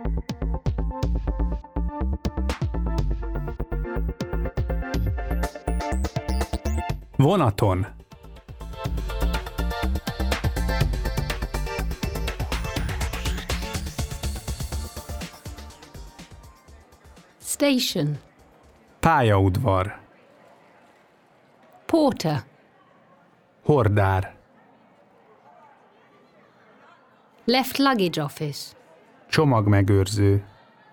Vonaton. Station. Pályaudvar. Porter. Hordár. Left luggage office. Csomagmegőrző.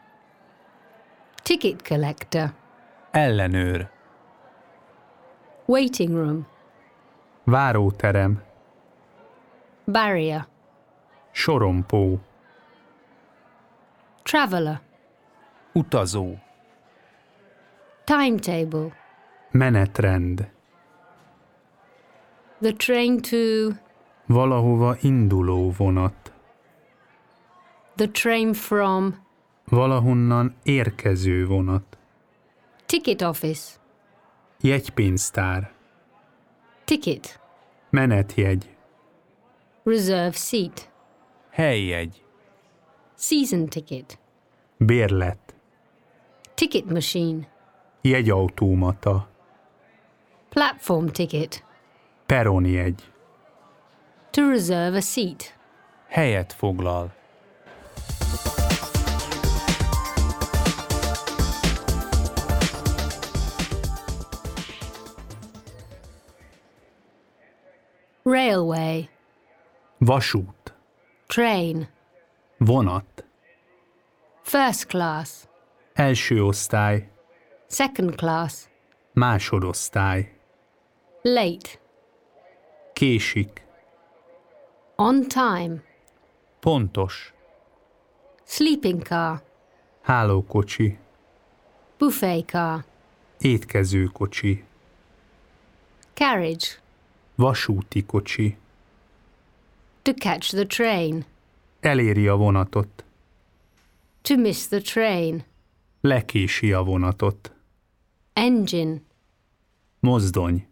Ticket collector. Ellenőr. Waiting room. Váróterem. Barrier. Sorompó. Traveller. Utazó. Timetable. Menetrend. The train to. Valahova induló vonat. The train from. Valahonnan érkező vonat. Ticket office. Jegypénztár. Ticket. Menetjegy. Reserve seat. Helyjegy. Season ticket. Bérlet. Ticket machine. Jegyautomata. Platform ticket. Peronjegy. To reserve a seat. Helyet foglal. Railway. Vasút. Train. Vonat. First class. Első osztály. Second class. Másodosztály. Late. Késik. On time. Pontos. Sleeping car. Hálókocsi. Buffet car. Étkezőkocsi. Carriage. Vasúti kocsi. To catch the train. Eléri a vonatot. To miss the train. Lekési a vonatot. Engine. Mozdony.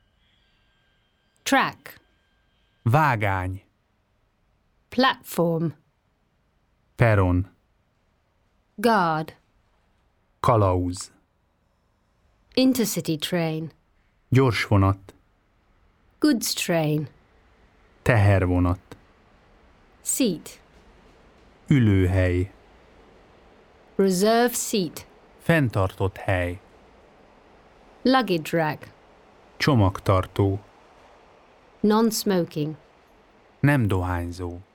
Track. Vágány. Platform. Peron. Guard. Kalauz. Intercity train. Gyorsvonat. Goods train. Tehervonat. Seat. Ülőhely. Reserve seat. Fenntartott hely. Luggage rack. Csomagtartó. Non-smoking. Nem dohányzó.